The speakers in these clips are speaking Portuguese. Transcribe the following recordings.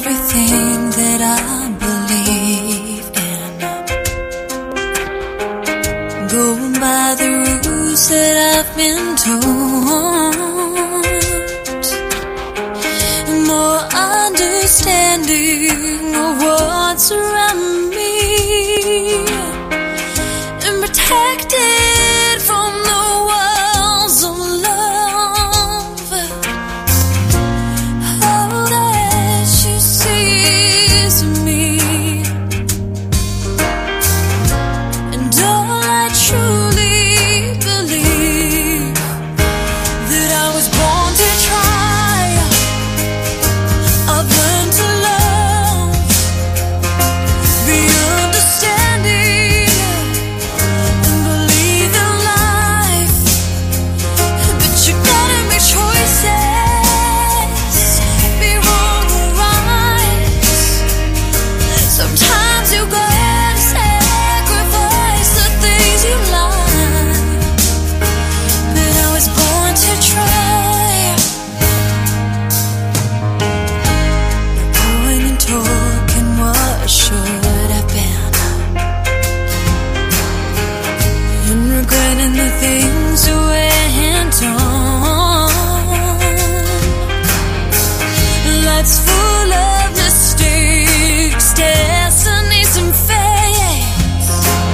everything that I believe in. Going by the rules that I've been taught. More understanding of what's around me. And protected from the walls of love. All that you see is me. And all I truly believe that I was born to try. I've learned to love, be understanding, and believe in life. But you gotta make choices, be wrong or right. Sometimes you gotta sacrifice the things you like. But I was born to try. No point in talking what should have been, and regretting the things that went on. Life's full of mistakes, destinies and fates.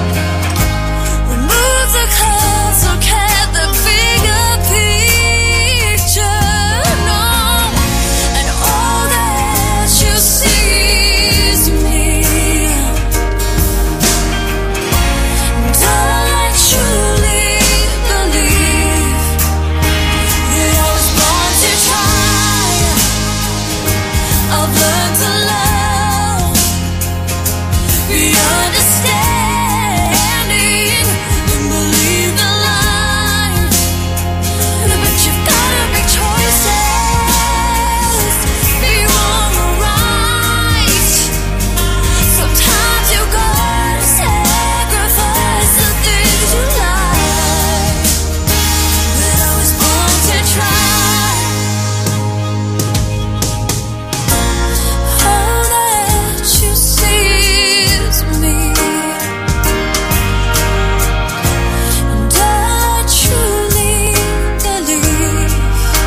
Remove the clouds, look at the bigger picture. No, and all that you see is me. And all I truly believe that I was born to try. I've learned to love, be understanding, and believe in life. But you've gotta make choices, be wrong or right. Sometimes you gotta sacrifice the things you like. But I was born to try. All that you see is me. And I truly believe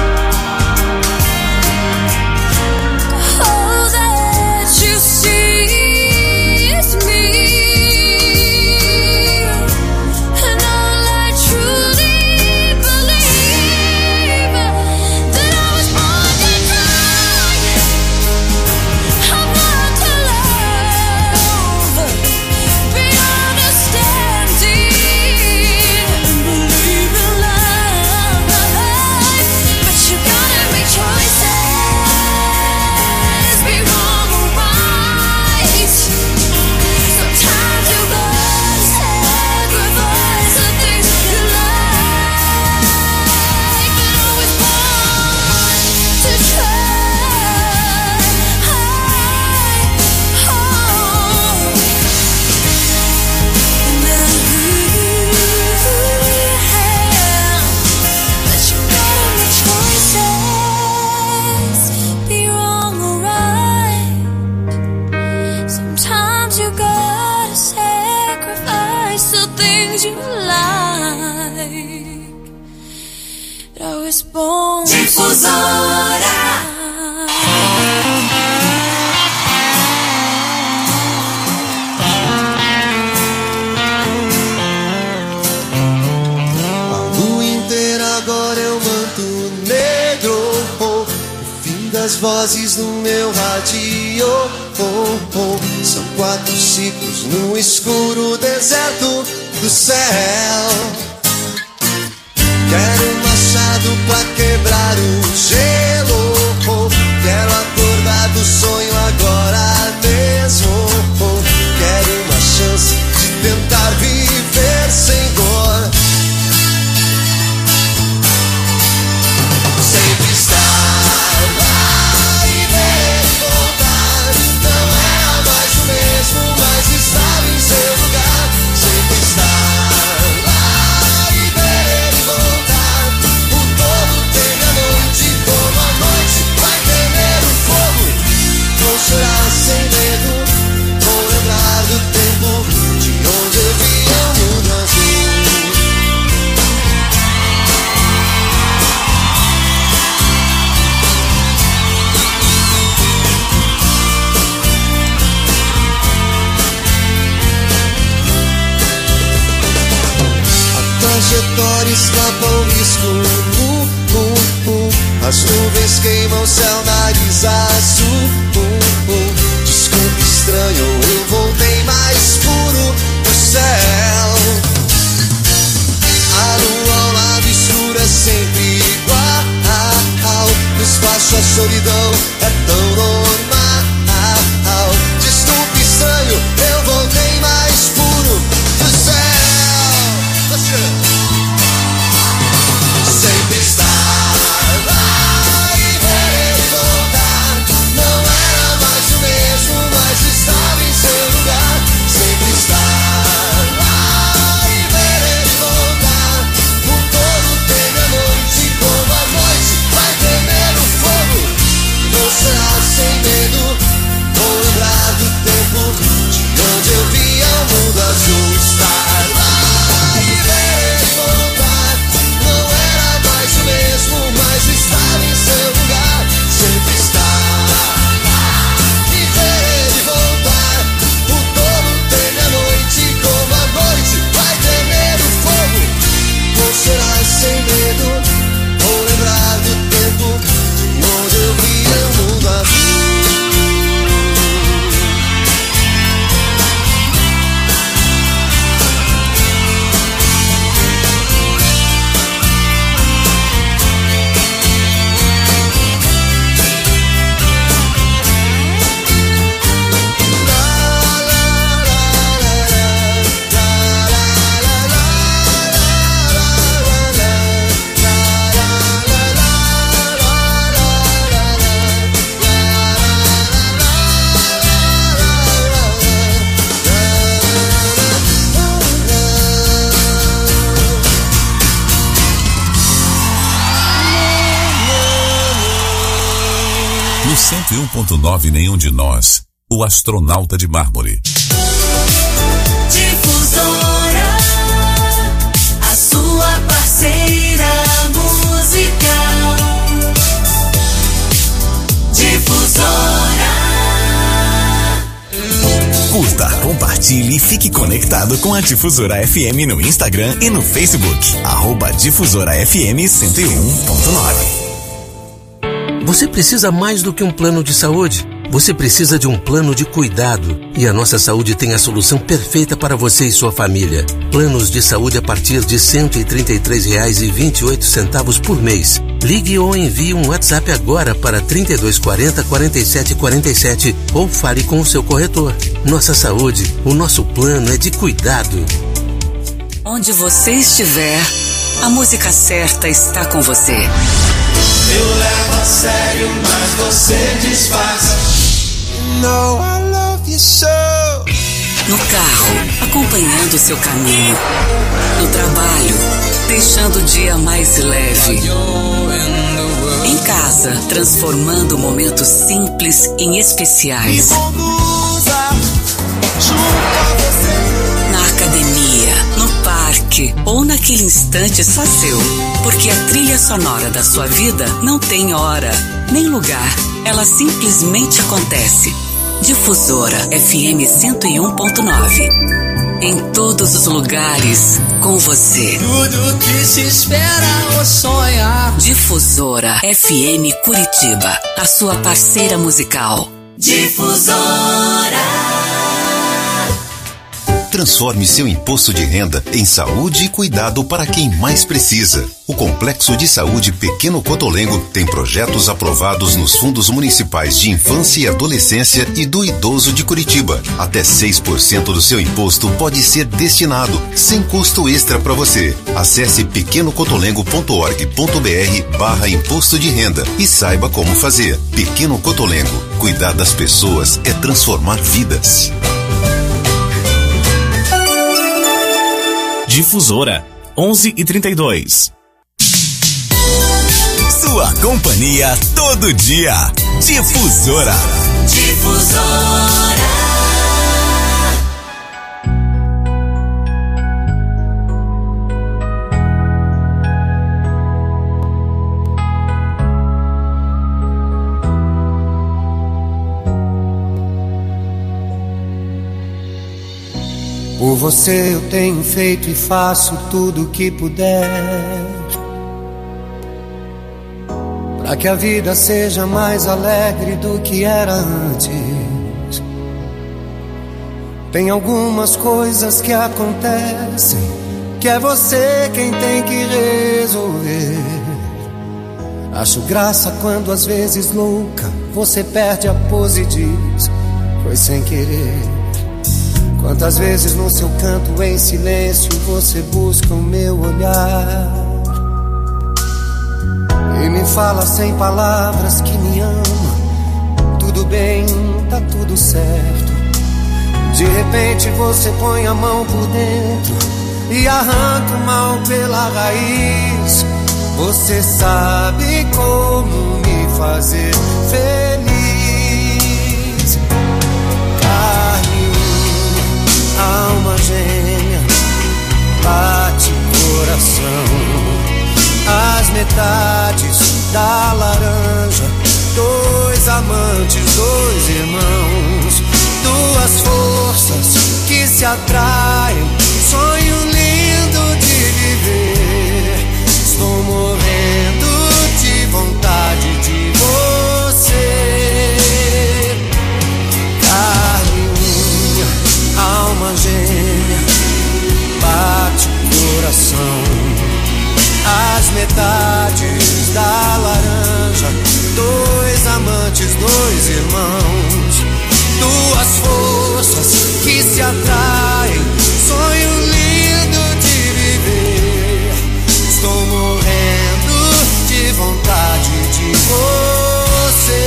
all that you see is me. And all I truly believe that I was born to try. I've learned to love, be understanding, and believe in life. But you gotta make choices, be wrong or right. Sometimes you gotta sacrifice the things you like. But I was born to try. But you gotta make choices, be wrong or right. Sometimes you gotta sacrifice the things you like. But I was born to Difusora. A lua inteira agora é o manto negro, o fim das vozes no meu rádio. São 4 ciclos no escuro deserto do céu. Quero um machado pra quebrar o gelo. Quero acordar do sonho agora mesmo. Quero uma chance de tentar viver sem dor. Sempre estar lá e ver voltar. Não é mais o mesmo, mas estar em seu lugar. Sempre estar lá trajetória escapa ao risco. As nuvens queimam o céu, nariz azul. Desculpe, estranho, eu voltei mais puro do céu. A lua ao lado escura é sempre igual. Despacho, a solidão é tão normal. Desculpe, estranho, eu voltei mais puro do céu. Sempre estar lá e ver ele voltar. Não era mais o mesmo, mas estava em seu lugar. Sempre estar lá e ver ele voltar. O touro teme a noite, como a noite vai temer o fogo. Vou chorar sem medo, vou lembrar do tempo de onde eu via o mundo azul. Estar lá e ver ele voltar. Não era mais o mesmo, mas estava em seu lugar. Sempre estar lá e ver ele voltar. O touro teme a noite, como a noite vai temer o fogo. Vou chorar sem medo, vou lembrar do tempo de onde eu via o mundo azul. No 101.9 Nenhum de Nós, o astronauta de mármore. Difusora, a sua parceira musical. Difusora. Curta, compartilhe e fique conectado com a Difusora FM no Instagram e no Facebook. @Difusora FM 101.9. Você precisa mais do que um plano de saúde. Você precisa de um plano de cuidado. E a Nossa Saúde tem a solução perfeita para você e sua família. Planos de saúde a partir de R$ 133,28 por mês. Ligue ou envie um WhatsApp agora para 3240 4747 ou fale com o seu corretor. Nossa Saúde, o nosso plano é de cuidado. Onde você estiver, a música certa está com você. Eu levo a sério, mas você disfarça. You know I love you so. No carro, acompanhando seu caminho. No trabalho, deixando o dia mais leve. Em casa, transformando momentos simples em especiais. Na academia, no parque ou naquele instante só seu. Porque a trilha sonora da sua vida não tem hora, nem lugar. Ela simplesmente acontece. Difusora FM 101.9. Em todos os lugares, com você. Tudo que se espera ou sonha. Difusora FM Curitiba, a sua parceira musical. Difusora. Transforme seu imposto de renda em saúde e cuidado para quem mais precisa. O Complexo de Saúde Pequeno Cotolengo tem projetos aprovados nos fundos municipais de infância e adolescência e do idoso de Curitiba. Até 6% do seu imposto pode ser destinado, sem custo extra para você. Acesse pequenocotolengo.org.br/imposto de renda e saiba como fazer. Pequeno Cotolengo. Cuidar das pessoas é transformar vidas. Difusora 11h32. Sua companhia todo dia. Difusora. Difusora. Por Por você eu tenho feito e faço tudo o que puder, pra que a vida seja mais alegre do que era antes. Tem algumas coisas que acontecem que é você quem tem que resolver. Acho graça quando às vezes louca você perde a pose e diz: foi sem querer. Quantas vezes no seu canto em silêncio você busca o meu olhar e me fala sem palavras que me ama. Tudo bem, tá tudo certo. De repente você põe a mão por dentro e arranca o mal pela raiz. Você sabe como me fazer feliz. Carne, alma gêmea, bate coração. As metades da laranja, dois amantes, dois irmãos, duas forças que se atraem. Sonho lindo de viver. Estou morrendo de vontade de você. Carne, unha, alma gêmea, bate o coração. As metades da laranja, dois amantes, dois irmãos, duas forças que se atraem. Sonho lindo de viver. Estou morrendo de vontade de você.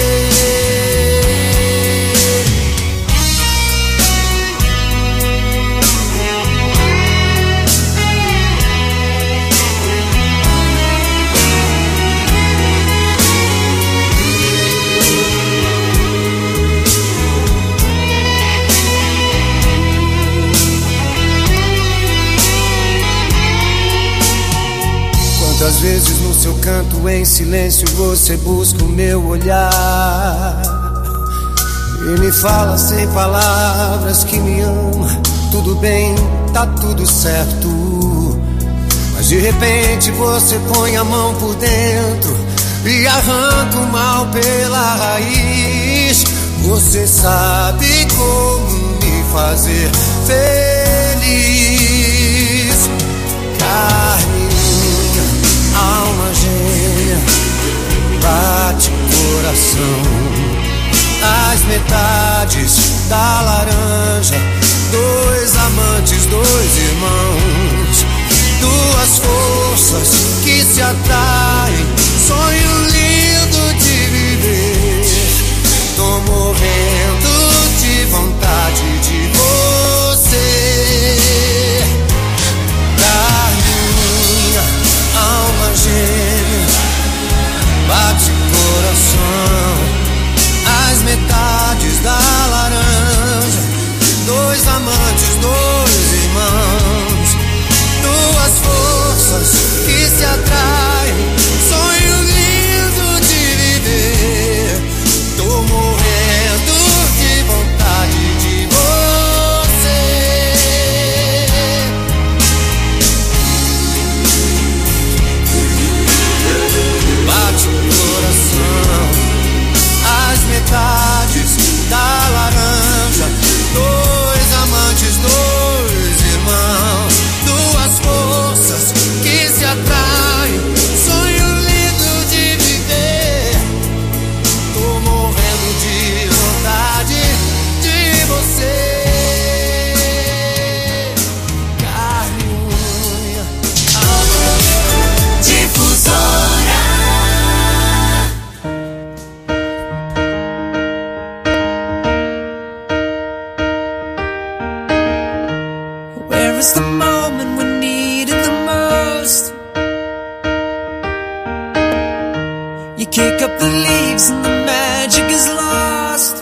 Quantas vezes no seu canto em silêncio você busca o meu olhar e me fala sem palavras que me ama. Tudo bem, tá tudo certo. Mas de repente você põe a mão por dentro e arranca o mal pela raiz. Você sabe como me fazer feliz. Carne, alma gêmea, bate coração. As metades da laranja, dois amantes, dois irmãos, duas forças que se atraem. Sonho lindo de viver. Tô morrendo de vontade de você. Alma gêmea, bate coração. As metades da laranja, dois amantes, dois irmãos, duas forças que se atraem. Sonho lindo de viver. Tô morrendo de vontade de você. Bate o coração. As metades da laranja, dois amantes, dois irmãos, duas forças que se atraem. Sonho lindo de viver. Tô morrendo de vontade de você. Carne, unha, alma. Difusora. Where is the moment we need it the most? You kick up the leaves and the magic is lost.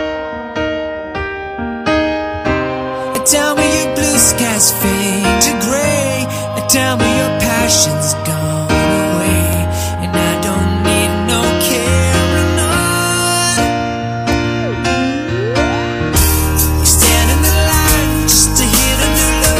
Tell me your blue skies fade to gray. Tell me your passion's gone away. And I don't need no carrying on. You stand in the light just to hear the new love.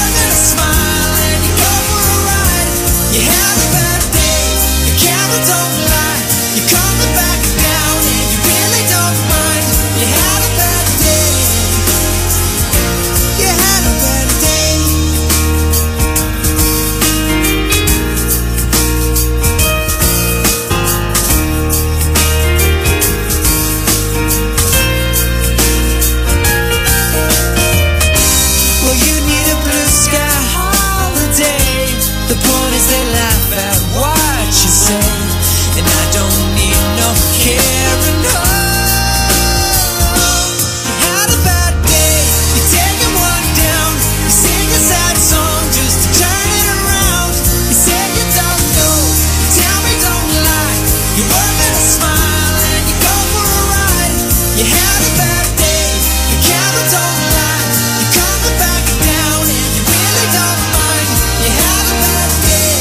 work and a smile and you go for a ride. You had a bad day, the camera don't lie. You're coming back down and you really don't mind. You had a bad day. You had a bad day. Well, you need a blue sky holiday. The point is they laugh at what you say, and I don't need no caring. You had a bad day, you're taking one down. You sing a sad song just to turn it around. You said you don't know, tell me don't lie. You work and a smile and you go for a ride. You had a bad day, the camera don't lie. You're coming back down and you really don't mind. You had a bad day.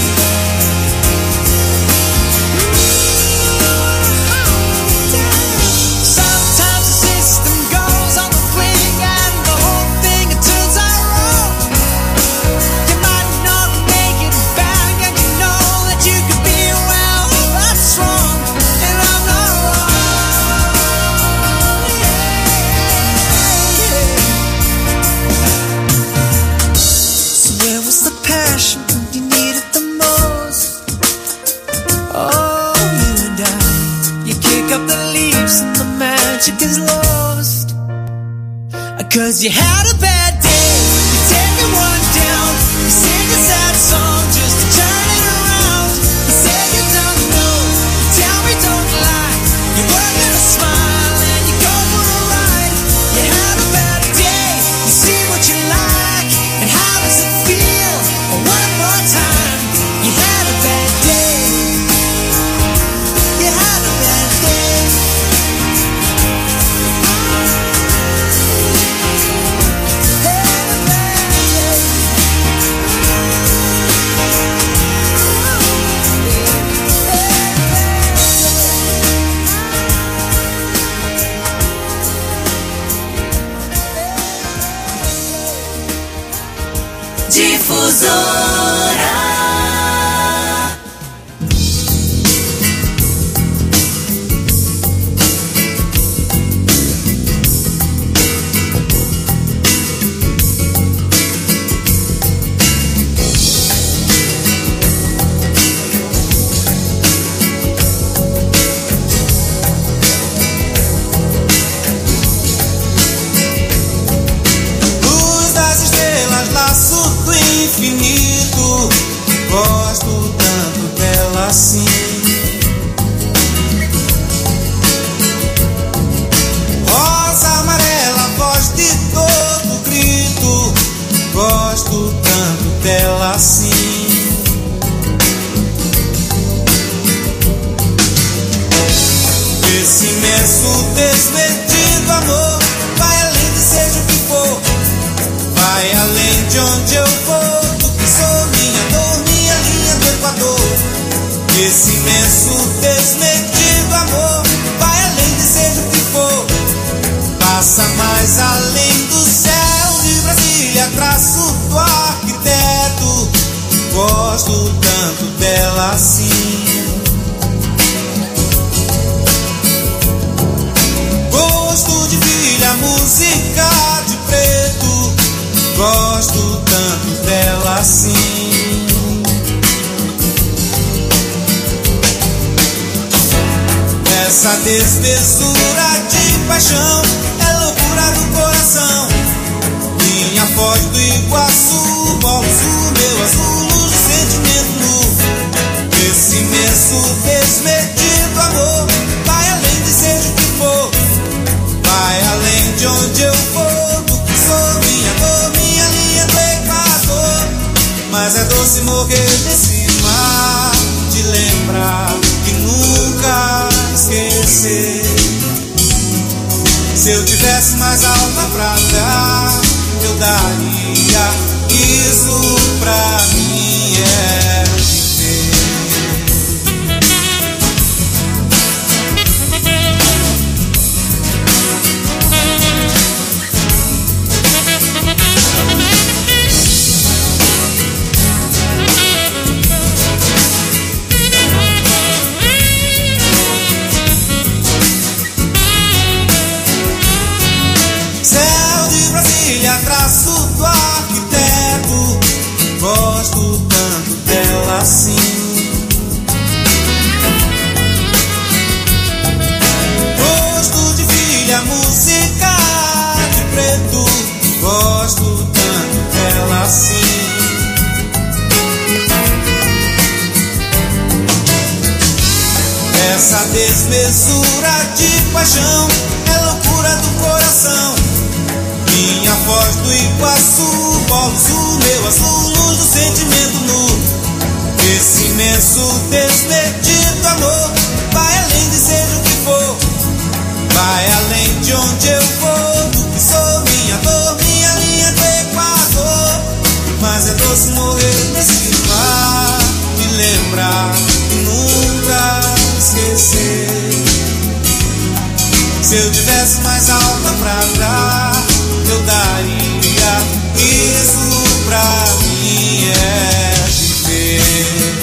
Sometimes the system goes on the wing and the whole thing it turns out wrong. You might not make it back and you know that you could be well, that's wrong, and I'm not wrong. So where was the passion when you needed the most? Oh, you and I, you kick up the leaves and the magic is lost. 'Cause you had a bad day, you're taking one down. You sing a sad song just to turn it around. You said you don't know, tell me don't lie. You work and a smile and you go for a ride. You had a bad day, you see what you like, and how does it feel? One more time, you had a bad day. You had a bad day. Difusora. Luz das estrelas, laço do infinito. Gosto tanto dela assim. Rosa amarela, voz de todo grito. Gosto tanto dela assim. Esse imenso desmedido amor vai além de seja o que for. Vai além de onde eu vou, do que sou, minha dor, minha linha do Equador. Esse imenso desmedido amor vai além de seja o que for. Passa mais além do céu de Brasília, traço do arquiteto. Gosto tanto dela assim. Gosto de filha, música de preto. Gosto tanto dela assim. Essa desmesura de paixão é loucura do coração. Minha voz do Iguaçu, óculos o meu azul, luz de sentimento nu. Esse imenso desmedido amor vai além de seja o que for. Vai além de onde eu vou, do que sou, minha dor, minha linha do Equador. Mas é doce morrer nesse mar, de lembrar que nunca esquecer. Se eu tivesse mais alma pra dar, eu daria. Isso pra mim é viver. desmesura de paixão, é loucura do coração. Minha voz do Iguaçu, polo sul, meu azul, luz do sentimento nu. Esse imenso desmedido amor vai além de seja o que for, vai além de onde eu vou, do que sou, minha dor, minha linha do Equador. Mas é doce morrer nesse mar, me lembrar e nunca esquecer. Se eu tivesse mais alma pra dar, eu daria. Isso pra mim é viver.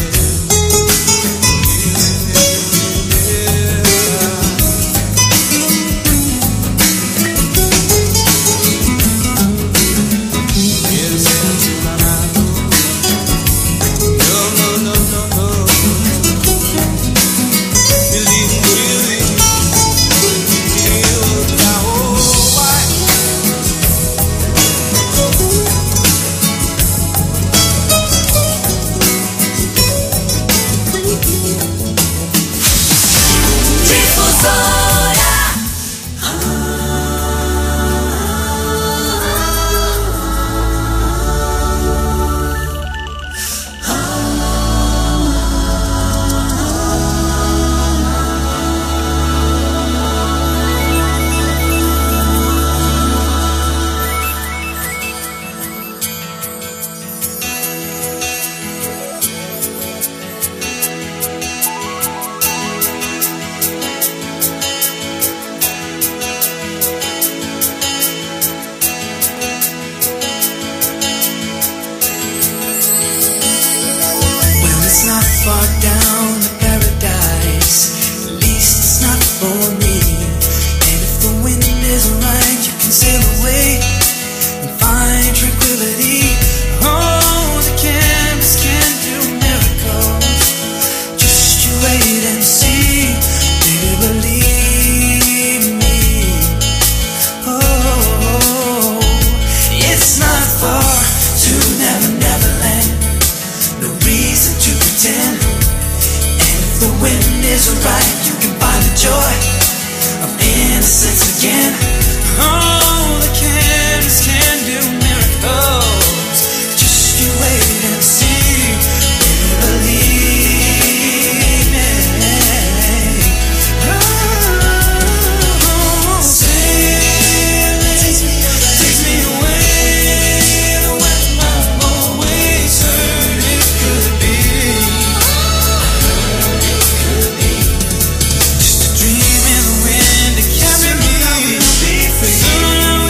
Dream in the wind to carry me.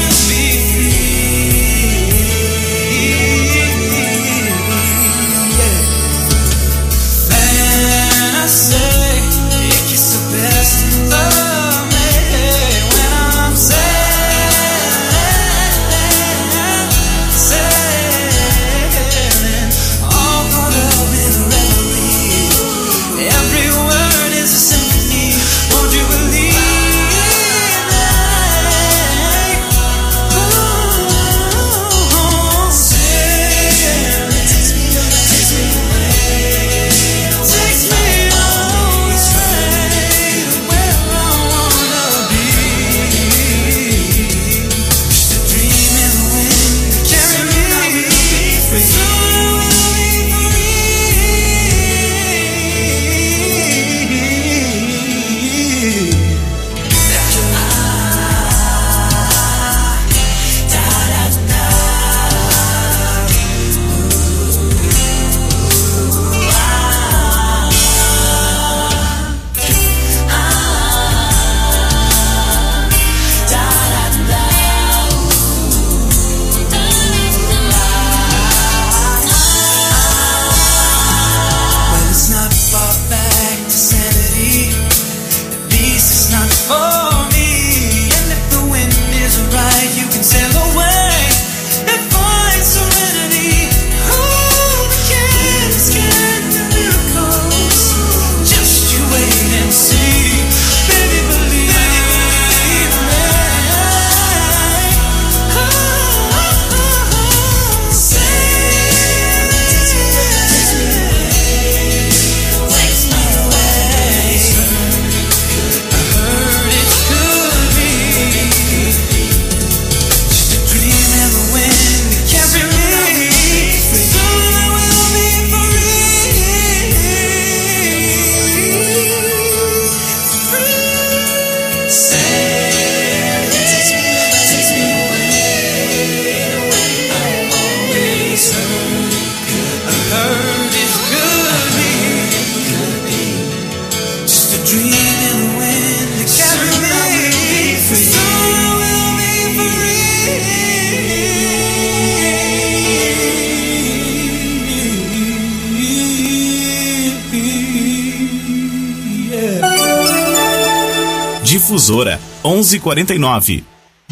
Difusora 1149.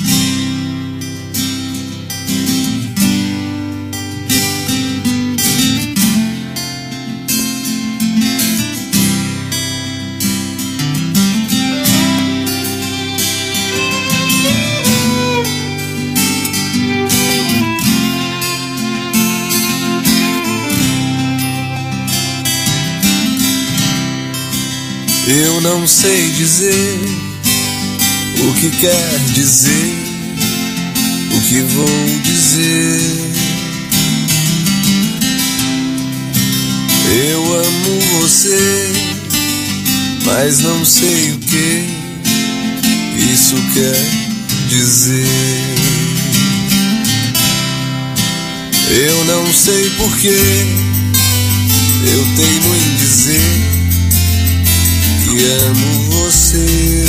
Eu não sei dizer o que quer dizer, o que vou dizer. Eu amo você, mas não sei o que isso quer dizer. Eu não sei porquê eu teimo em dizer que amo você.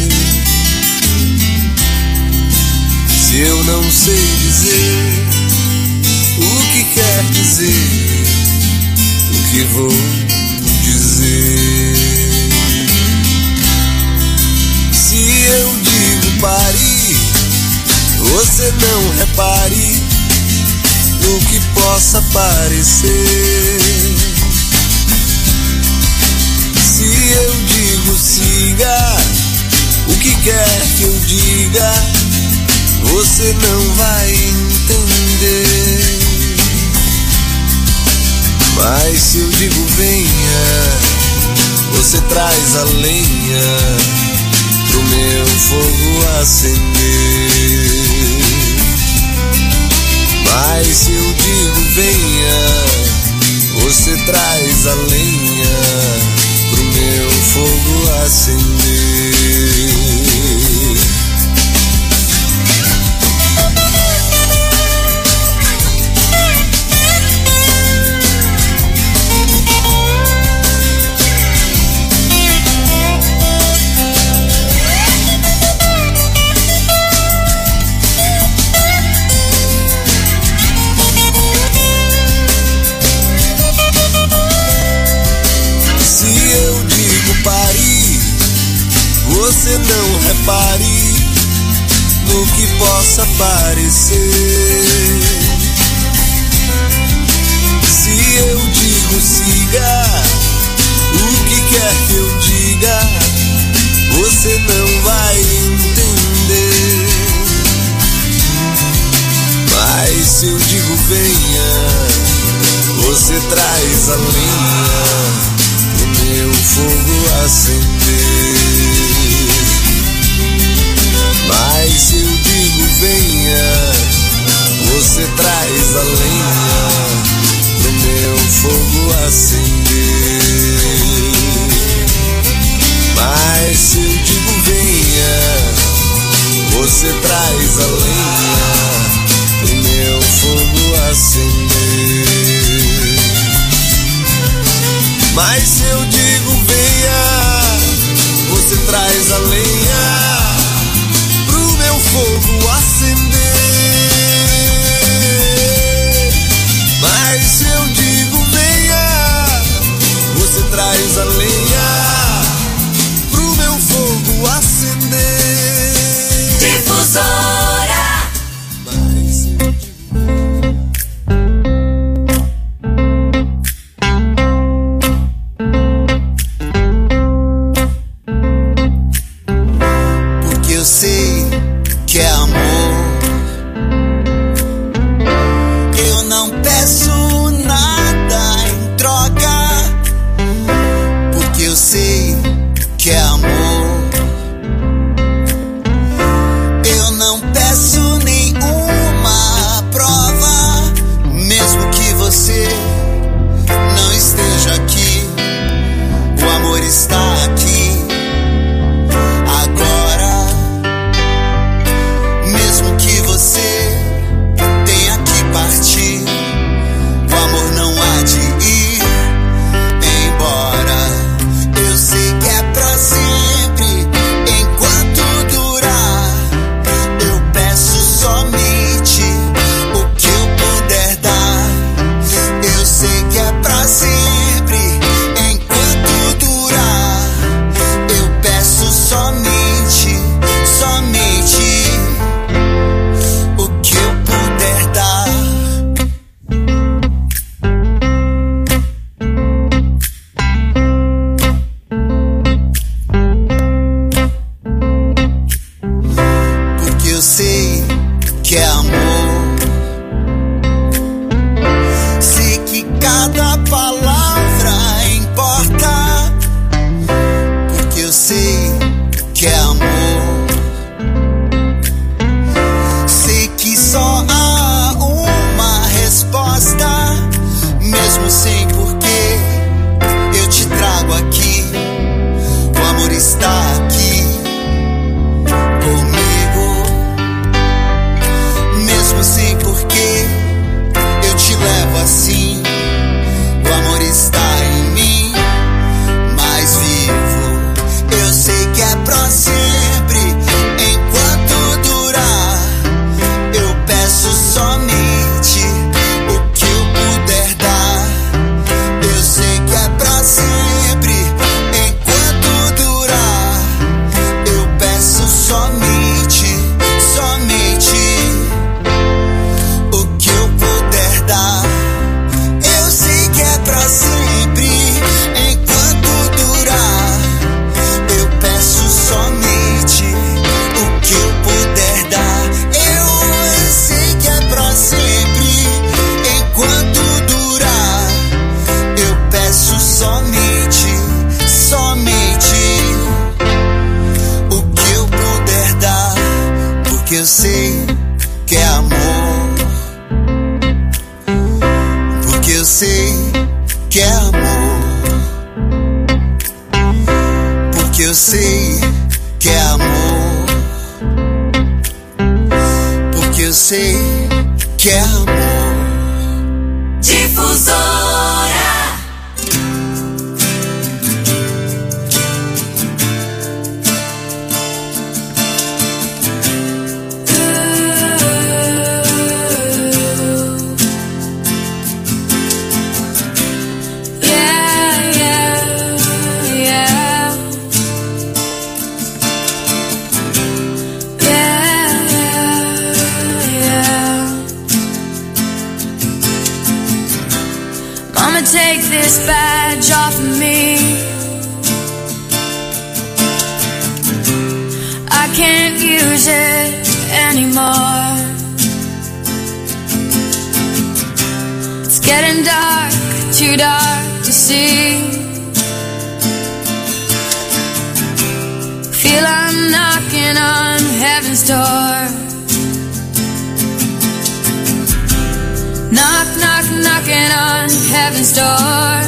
Se eu não sei dizer o que quer dizer, o que vou dizer. Se eu digo pare, você não repare no que possa parecer. Se eu digo siga, o que quer que eu diga, você não vai entender. Mas se eu digo venha, você traz a lenha pro meu fogo acender. Mas se eu digo venha, você traz a lenha pro meu fogo acender. Você não repare no que possa parecer. Se eu digo siga, o que quer que eu diga, você não vai entender. Mas se eu digo venha, você traz a lenha pro meu fogo acender. Mas se eu digo venha, você traz a lenha pro meu fogo acender. Mas se eu digo venha, você traz a lenha pro meu fogo acender. Mas se eu digo venha, você traz a lenha meu fogo acender. Mas se eu digo venha, você traz a lenha pro meu fogo acender. Difusora. Mas se eu digo, porque eu sei que é amor. Eu não peço nada em troca, porque eu sei que é amor. Eu não peço nenhuma prova, mesmo que você não esteja aqui, o amor está aqui. Mesmo que você tenha que partir, o palavra importa, porque eu sei que é amor. Sei que só há uma resposta, mesmo sem porquê. Eu te trago aqui, o amor está aqui comigo, mesmo sem porquê. Eu te levo assim, o amor está em mim, mais vivo. Eu sei que é pra sempre, enquanto durar. Eu peço somente o que eu puder dar. Eu sei que é pra sempre, enquanto durar. Eu peço somente, somente o que eu puder dar. Eu sei que é pra sempre, enquanto durar. Eu peço somente o que eu puder dar. Eu sei que é pra sempre, enquanto durar. Eu peço somente, somente o que eu puder dar, porque eu sei que é amor, porque eu sei que é amor, porque eu sei que é amor, porque eu sei que é amor. Difusora. Take this badge off of me. I can't use it anymore. It's getting dark, too dark to see. Feel I'm knocking on heaven's door. Knock, knock, knocking on heaven's door.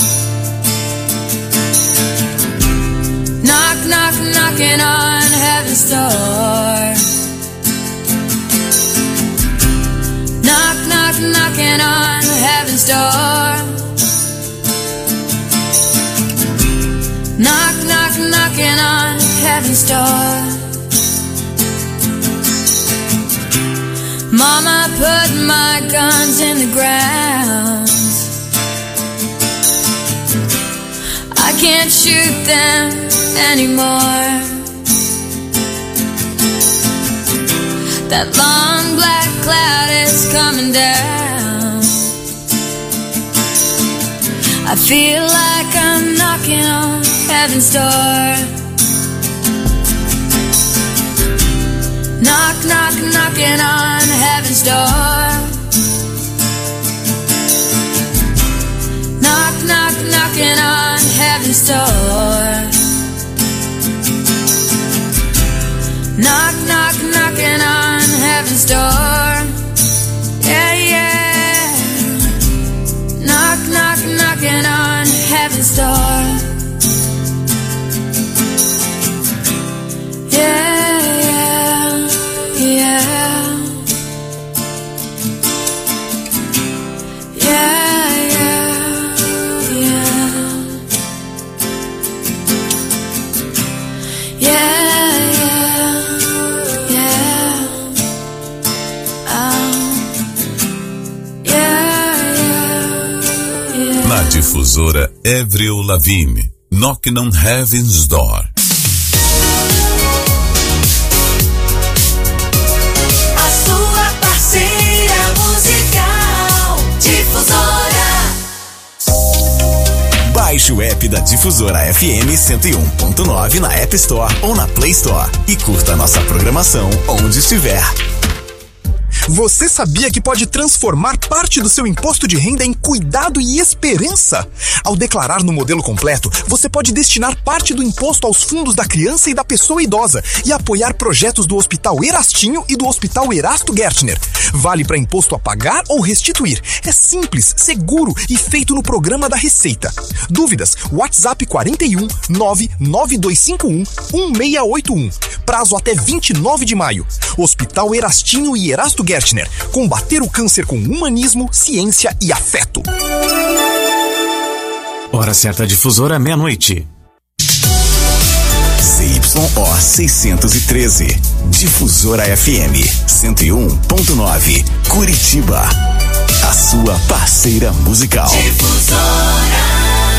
Knock, knock, knocking on heaven's door. Knock, knock, knocking on heaven's door. Knock, knock, knocking on heaven's door. Mama put my guns in the ground. I can't shoot them anymore. That long black cloud is coming down. I feel like I'm knocking on heaven's door. Knock, knock, knocking on heaven's door. Knock, knock, knocking on heaven's door. Knock, knock, knocking on heaven's door. Yeah, yeah. Knock, knock, knocking on heaven's door. Yeah, yeah, yeah. Yeah, yeah, yeah. Yeah, yeah, yeah. Yeah, yeah. Na difusora Avril Lavigne, Knocking on Heaven's Door. A sua parceira musical, Difusora. Baixe o app da Difusora FM 101.9 na App Store ou na Play Store e curta nossa programação onde estiver. Você sabia que pode transformar parte do seu imposto de renda em cuidado e esperança? Ao declarar no modelo completo, você pode destinar parte do imposto aos fundos da criança e da pessoa idosa e apoiar projetos do Hospital Erastinho e do Hospital Erasto Gertner. Vale para imposto a pagar ou restituir. É simples, seguro e feito no programa da Receita. Dúvidas? WhatsApp 41 99251 1681. Prazo até 29 de maio. Hospital Erastinho e Erasto Gertner. Combater o câncer com humanismo, ciência e afeto. Hora certa difusora, meia-noite. ZYO 613. Difusora FM 101.9. Curitiba. A sua parceira musical. Difusora.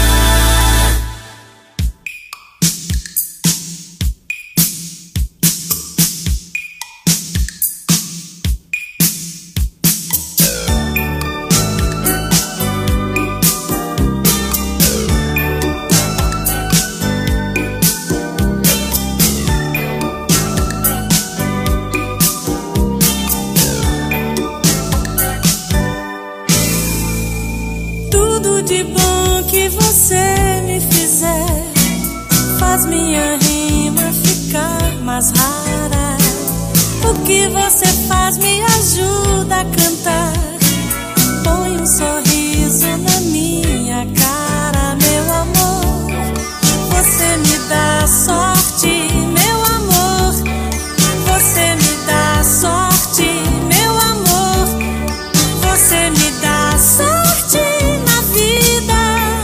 Minha rima ficar mais rara. O que você faz me ajuda a cantar. Põe um sorriso na minha cara, meu amor. Você me dá sorte, meu amor. Você me dá sorte, meu amor. Você me dá sorte na vida.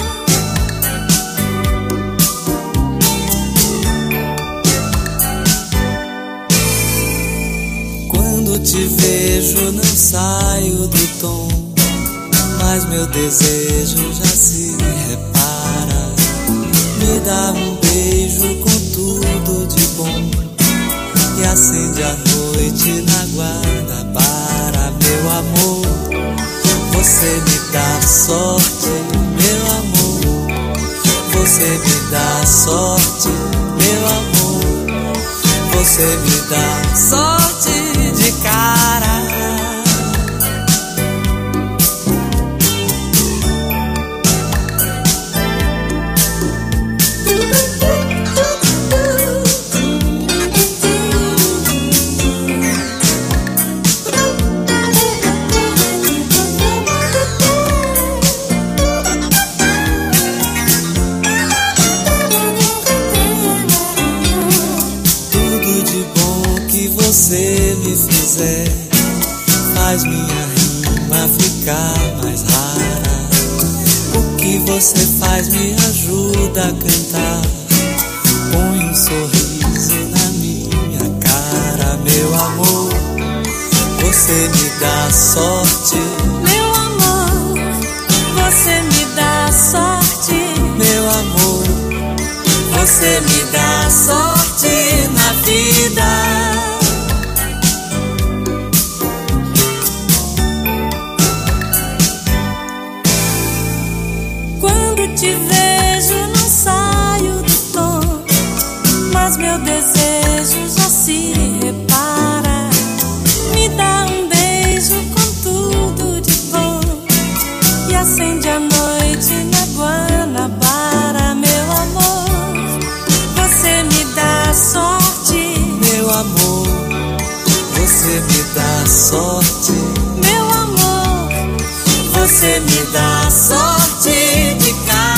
Te vejo, não saio do tom, mas meu desejo já se repara. Me dá um beijo com tudo de bom e acende a noite na Guanabara, meu amor. Você me dá sorte, meu amor. Você me dá sorte, meu amor. Você me dá sorte de cara. Você me fizer, faz minha rima ficar mais rara. O que você faz me ajuda a cantar. Põe um sorriso na minha cara, meu amor. Você me dá sorte, meu amor. Você me dá sorte, meu amor. Você me dá sorte na vida. Te vejo, não saio do tom, mas meu desejo já se repara. Me dá um beijo com tudo de bom e acende a noite na Guanabara, meu amor. Você me dá sorte, meu amor. Você me dá sorte, meu amor. Você me dá sorte de cara.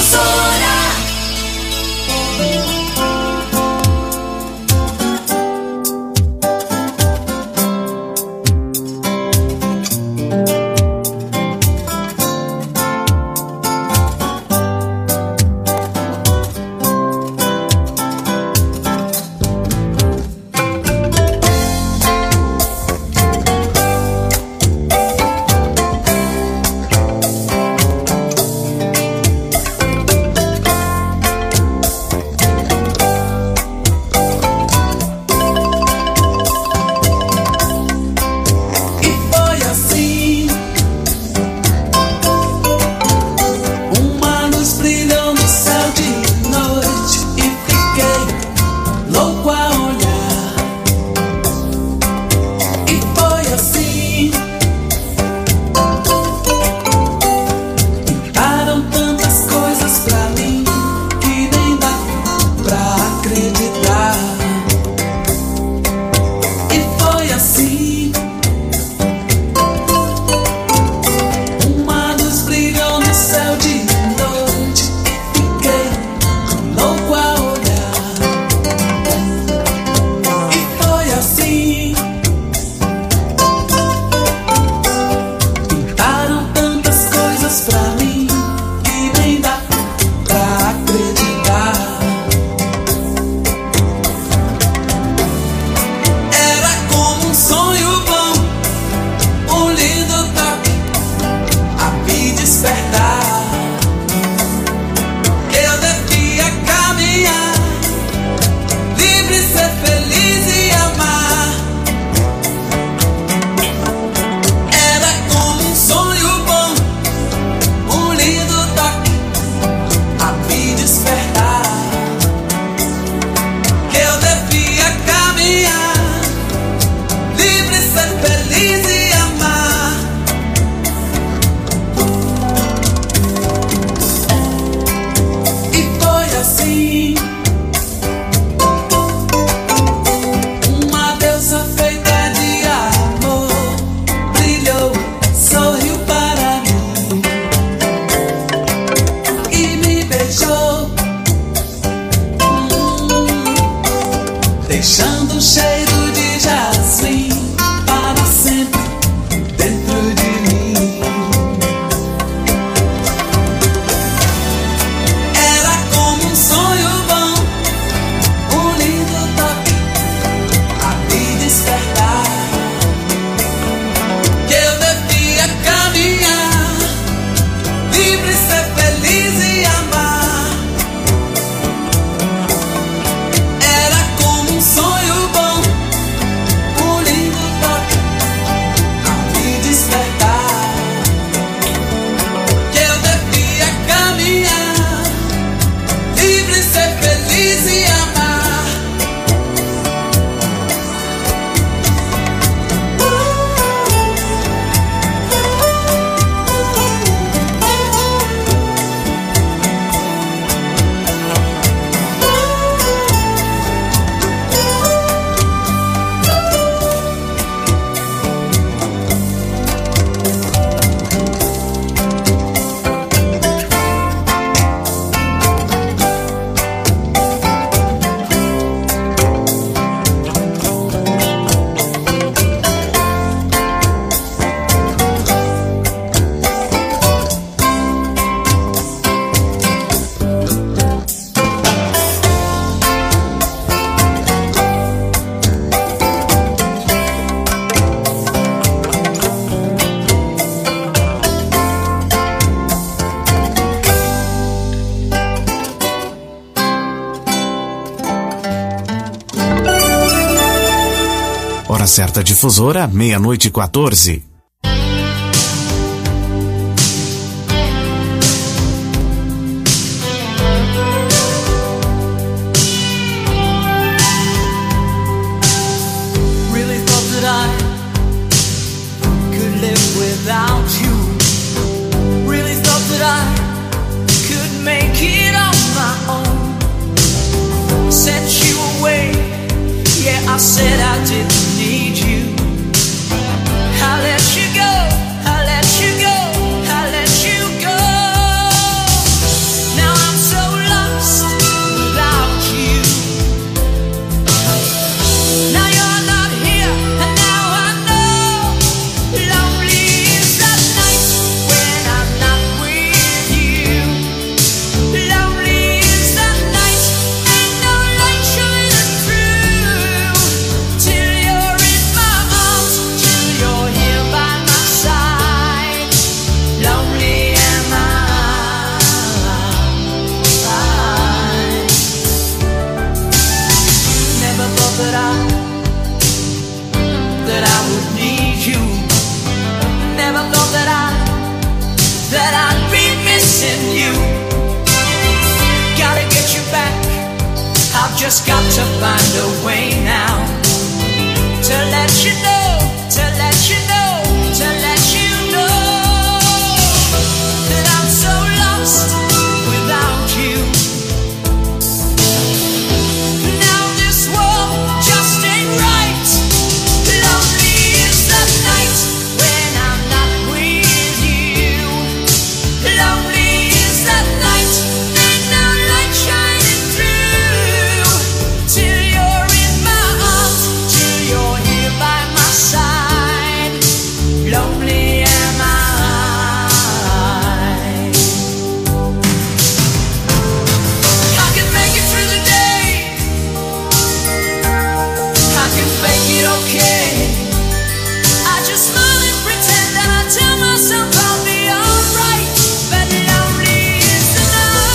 Hora certa difusora, 00:14. I said I didn't need you. I let missing you. Gotta get you back. I've just got to find a way now to let you know, to let you know, to let you know that I'm so lost without you. Now this world just ain't right. Lonely is the night when I'm not with you. Lonely is the night, ain't no light shining through. Till you're in my arms, till you're here by my side. Lonely am I. I can make it through the day. I can fake it okay. I just smile and pretend that I tell myself I'll be alright. But lonely is the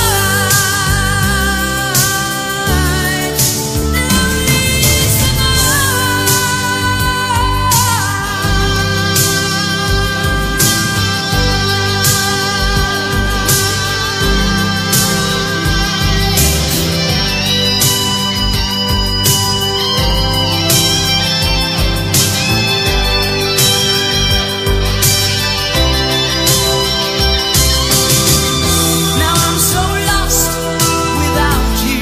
night. Lonely is the Now I'm so lost without you.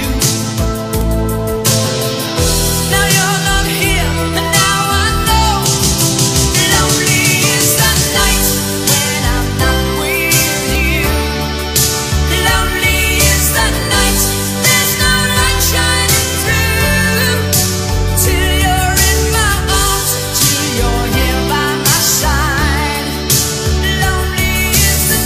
Now you're not here, and now I know. Lonely is the night when I'm not with you. Lonely is the night, there's no light shining through. Till you're in my arms, till you're here by my side. Lonely is the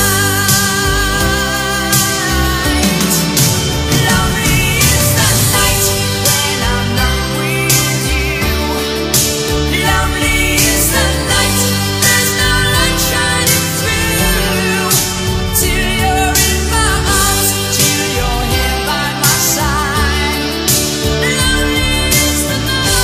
night. Lonely is the night when I'm not with you. Lonely is the night, there's no light shining through. Till you're in my arms, till you're here by my side. Lonely is the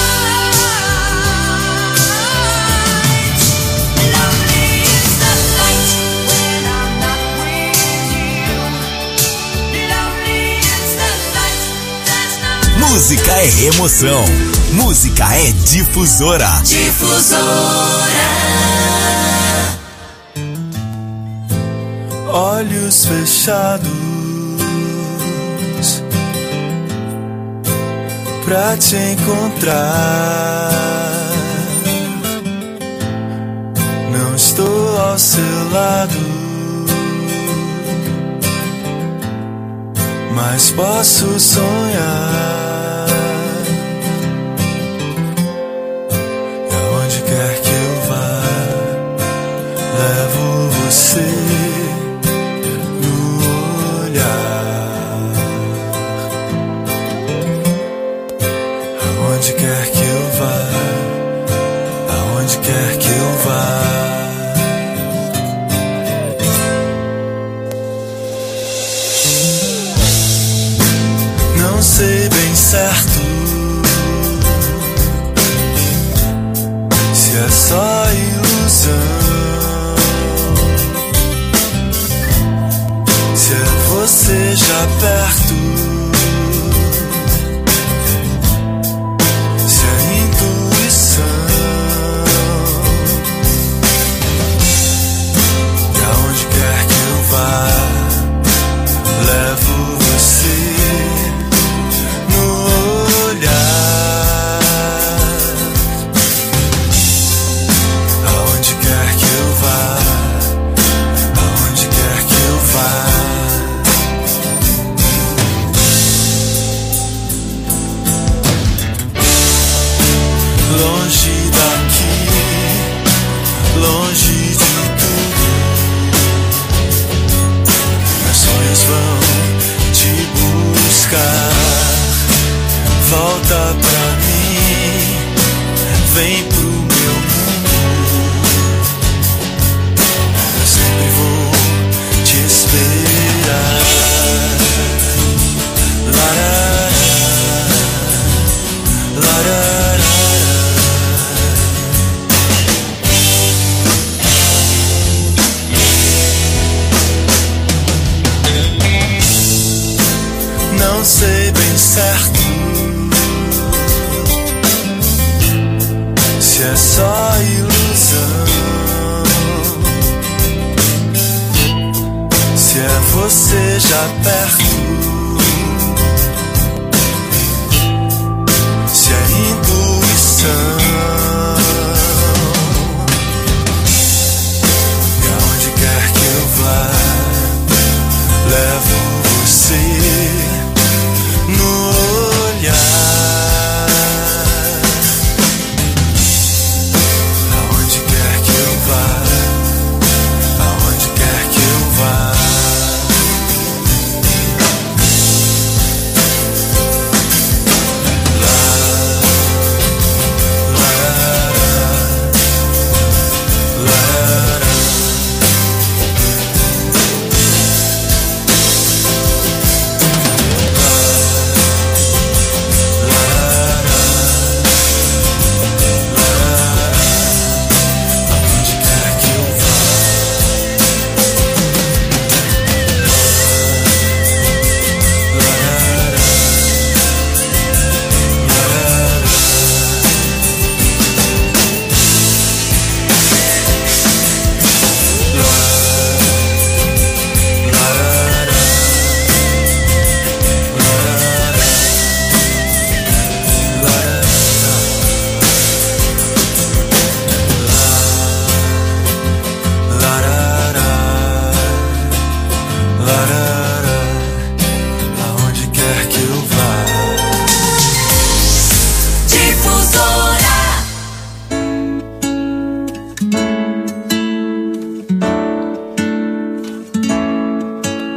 night. Lonely is the night when I'm not with you. Lonely is the night, there's no Música é emoção. Música é difusora. Olhos fechados pra te encontrar. Não estou ao seu lado, mas posso sonhar. E aonde quer que eu vá, levo você no olhar. Aonde quer que eu vá, aonde quer que eu vá. Não sei bem certo se é só ilusão, se é você já perto, se é intuição. E aonde quer que eu vá, levo você no olhar. Aonde quer que eu vá, aonde quer que eu vá. não sei bem certo se é só ilusão, se é você já perto.